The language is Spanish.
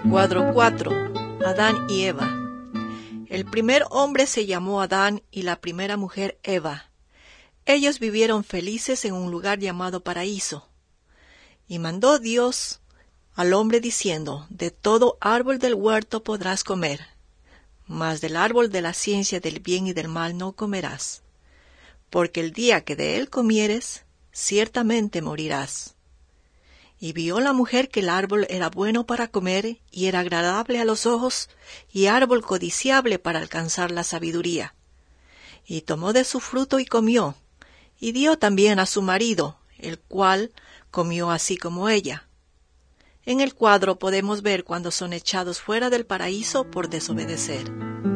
Cuadro 4. Adán y Eva. El primer hombre se llamó Adán y la primera mujer Eva. Ellos vivieron felices en un lugar llamado paraíso. Y mandó Dios al hombre diciendo: de todo árbol del huerto podrás comer, mas del árbol de la ciencia del bien y del mal no comerás, porque el día que de él comieres, ciertamente morirás. Y vio la mujer que el árbol era bueno para comer, y era agradable a los ojos, y árbol codiciable para alcanzar la sabiduría. Y tomó de su fruto y comió, y dio también a su marido, el cual comió así como ella. En el cuadro podemos ver cuando son echados fuera del paraíso por desobedecer.